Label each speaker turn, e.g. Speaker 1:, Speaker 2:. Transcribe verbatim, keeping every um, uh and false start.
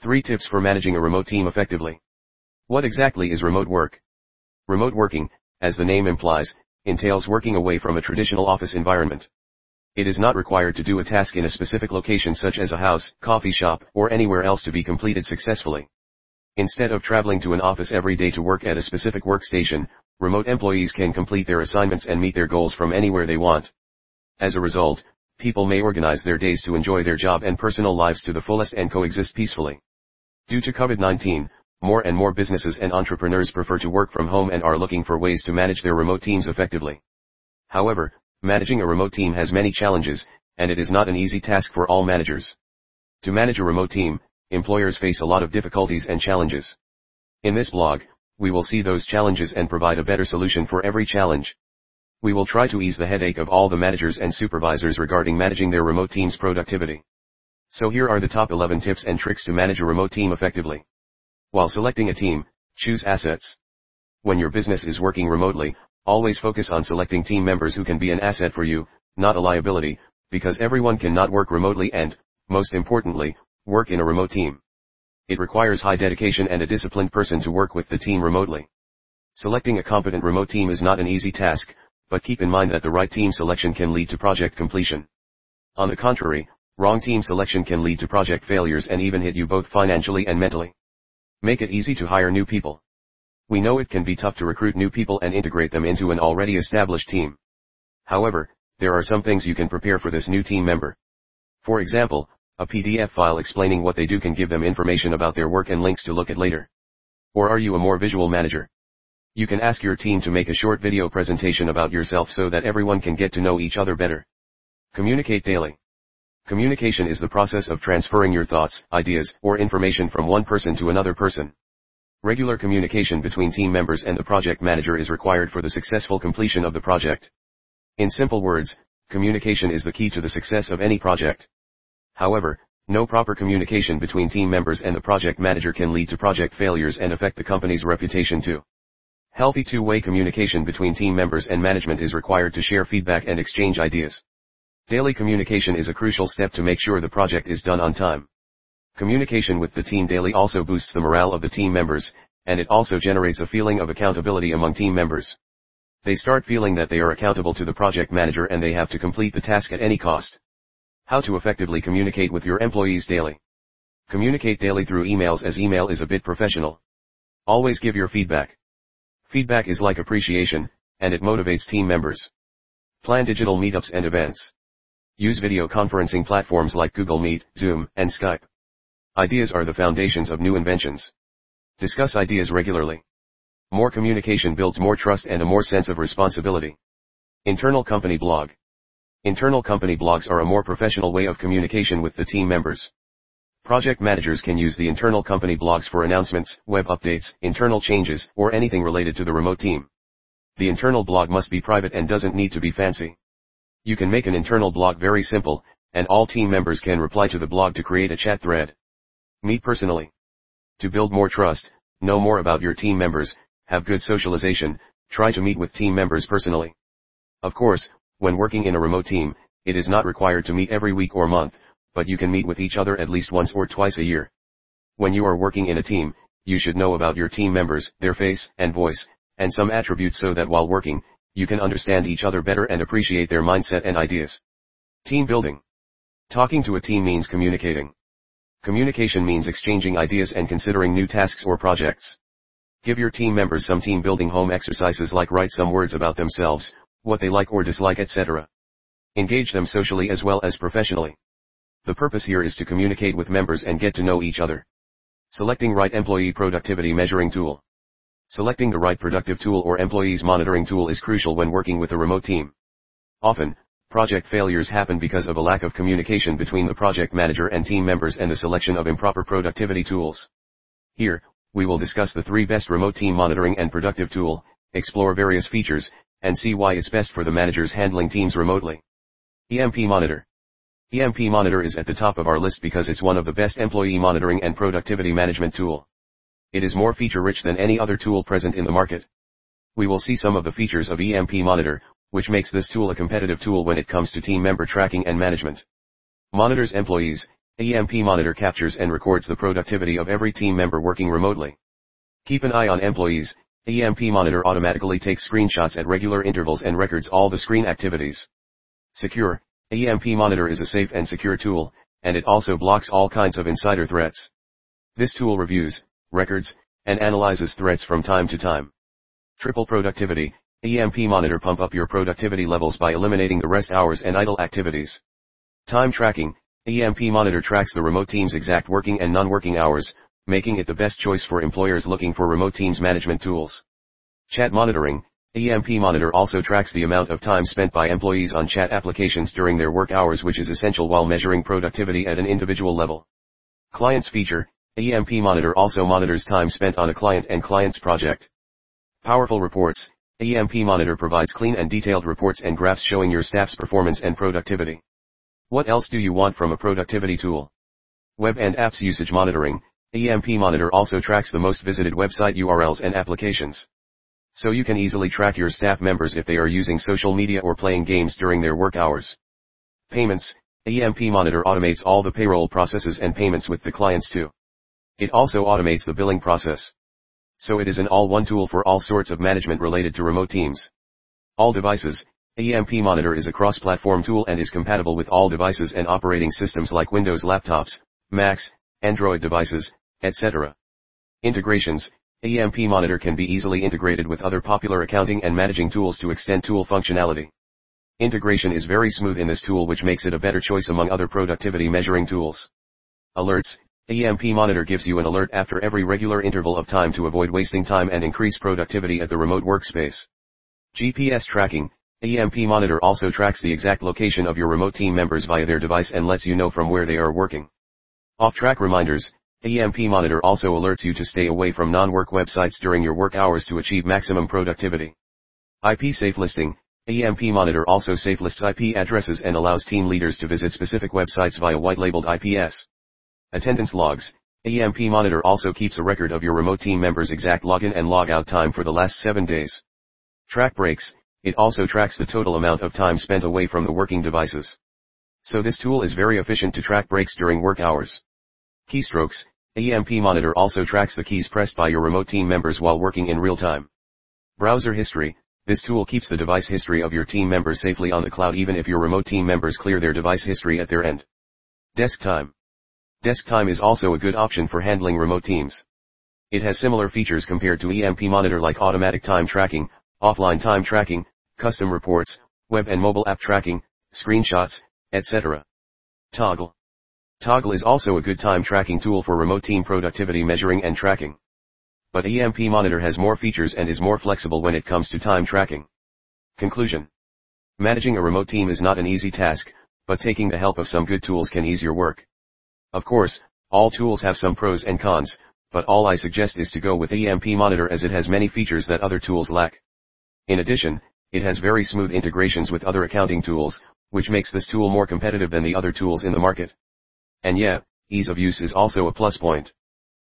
Speaker 1: three tips for managing a remote team effectively. What exactly is remote work? Remote working, as the name implies, entails working away from a traditional office environment. It is not required to do a task in a specific location such as a house, coffee shop, or anywhere else to be completed successfully. Instead of traveling to an office every day to work at a specific workstation, remote employees can complete their assignments and meet their goals from anywhere they want. As a result, people may organize their days to enjoy their job and personal lives to the fullest and coexist peacefully. Due to COVID nineteen, more and more businesses and entrepreneurs prefer to work from home and are looking for ways to manage their remote teams effectively. However, managing a remote team has many challenges, and it is not an easy task for all managers. To manage a remote team, employers face a lot of difficulties and challenges. In this blog, we will see those challenges and provide a better solution for every challenge. We will try to ease the headache of all the managers and supervisors regarding managing their remote team's productivity. So here are the top eleven tips and tricks to manage a remote team effectively. While selecting a team, choose assets. When your business is working remotely, always focus on selecting team members who can be an asset for you, not a liability, because everyone cannot work remotely and, most importantly, work in a remote team. It requires high dedication and a disciplined person to work with the team remotely. Selecting a competent remote team is not an easy task, but keep in mind that the right team selection can lead to project completion. On the contrary, wrong team selection can lead to project failures and even hit you both financially and mentally. Make it easy to hire new people. We know it can be tough to recruit new people and integrate them into an already established team. However, there are some things you can prepare for this new team member. For example, a P D F file explaining what they do can give them information about their work and links to look at later. Or are you a more visual manager? You can ask your team to make a short video presentation about yourself so that everyone can get to know each other better. Communicate daily. Communication is the process of transferring your thoughts, ideas, or information from one person to another person. Regular communication between team members and the project manager is required for the successful completion of the project. In simple words, communication is the key to the success of any project. However, no proper communication between team members and the project manager can lead to project failures and affect the company's reputation too. Healthy two-way communication between team members and management is required to share feedback and exchange ideas. Daily communication is a crucial step to make sure the project is done on time. Communication with the team daily also boosts the morale of the team members, and it also generates a feeling of accountability among team members. They start feeling that they are accountable to the project manager and they have to complete the task at any cost. How to effectively communicate with your employees daily. Communicate daily through emails, as email is a bit professional. Always give your feedback. Feedback is like appreciation, and it motivates team members. Plan digital meetups and events. Use video conferencing platforms like Google Meet, Zoom, and Skype. Ideas are the foundations of new inventions. Discuss ideas regularly. More communication builds more trust and a more sense of responsibility. Internal company blog. Internal company blogs are a more professional way of communication with the team members. Project managers can use the internal company blogs for announcements, web updates, internal changes, or anything related to the remote team. The internal blog must be private and doesn't need to be fancy. You can make an internal blog very simple, and all team members can reply to the blog to create a chat thread. Meet personally. To build more trust, know more about your team members, have good socialization, try to meet with team members personally. Of course, when working in a remote team, it is not required to meet every week or month, but you can meet with each other at least once or twice a year. When you are working in a team, you should know about your team members, their face and voice, and some attributes so that while working, you can understand each other better and appreciate their mindset and ideas. Team building. Talking to a team means communicating. Communication means exchanging ideas and considering new tasks or projects. Give your team members some team building home exercises like write some words about themselves, what they like or dislike, et cetera. Engage them socially as well as professionally. The purpose here is to communicate with members and get to know each other. Selecting right employee productivity measuring tool. Selecting the right productive tool or employees monitoring tool is crucial when working with a remote team. Often, project failures happen because of a lack of communication between the project manager and team members and the selection of improper productivity tools. Here, we will discuss the three best remote team monitoring and productive tool, explore various features, and see why it's best for the managers handling teams remotely. E M P Monitor. E M P Monitor is at the top of our list because it's one of the best employee monitoring and productivity management tool. It is more feature-rich than any other tool present in the market. We will see some of the features of E M P Monitor, which makes this tool a competitive tool when it comes to team member tracking and management. Monitors employees, E M P Monitor captures and records the productivity of every team member working remotely. Keep an eye on employees. E M P Monitor automatically takes screenshots at regular intervals and records all the screen activities. Secure. E M P Monitor is a safe and secure tool, and it also blocks all kinds of insider threats. This tool reviews, records, and analyzes threats from time to time. Triple productivity. E M P Monitor pump up your productivity levels by eliminating the rest hours and idle activities. Time tracking. E M P Monitor tracks the remote team's exact working and non-working hours, making it the best choice for employers looking for remote teams management tools. Chat monitoring. E M P Monitor also tracks the amount of time spent by employees on chat applications during their work hours, which is essential while measuring productivity at an individual level. Clients feature. E M P Monitor also monitors time spent on a client and client's project. Powerful reports. E M P Monitor provides clean and detailed reports and graphs showing your staff's performance and productivity. What else do you want from a productivity tool? Web and apps usage monitoring. E M P Monitor also tracks the most visited website U R Ls and applications. So you can easily track your staff members if they are using social media or playing games during their work hours. Payments. E M P Monitor automates all the payroll processes and payments with the clients too. It also automates the billing process. So it is an all-one tool for all sorts of management related to remote teams. All devices. E M P Monitor is a cross-platform tool and is compatible with all devices and operating systems like Windows laptops, Macs, Android devices, et cetera. Integrations. E M P Monitor can be easily integrated with other popular accounting and managing tools to extend tool functionality. Integration is very smooth in this tool, which makes it a better choice among other productivity measuring tools. Alerts. E M P Monitor gives you an alert after every regular interval of time to avoid wasting time and increase productivity at the remote workspace. G P S tracking. E M P Monitor also tracks the exact location of your remote team members via their device and lets you know from where they are working. Off-track reminders. E M P Monitor also alerts you to stay away from non-work websites during your work hours to achieve maximum productivity. I P safe listing. E M P Monitor also safe lists I P addresses and allows team leaders to visit specific websites via white-labeled I Ps. Attendance logs. E M P Monitor also keeps a record of your remote team members' exact login and logout time for the last seven days. Track breaks. It also tracks the total amount of time spent away from the working devices. So this tool is very efficient to track breaks during work hours. Keystrokes. E M P Monitor also tracks the keys pressed by your remote team members while working in real time. Browser history. This tool keeps the device history of your team members safely on the cloud even if your remote team members clear their device history at their end. Desk time. Desk time is also a good option for handling remote teams. It has similar features compared to E M P Monitor like automatic time tracking, offline time tracking, custom reports, web and mobile app tracking, screenshots, et cetera. Toggl. Toggl is also a good time tracking tool for remote team productivity measuring and tracking. But E M P Monitor has more features and is more flexible when it comes to time tracking. Conclusion. Managing a remote team is not an easy task, but taking the help of some good tools can ease your work. Of course, all tools have some pros and cons, but all I suggest is to go with E M P Monitor as it has many features that other tools lack. In addition, it has very smooth integrations with other accounting tools, which makes this tool more competitive than the other tools in the market. And yeah, ease of use is also a plus point.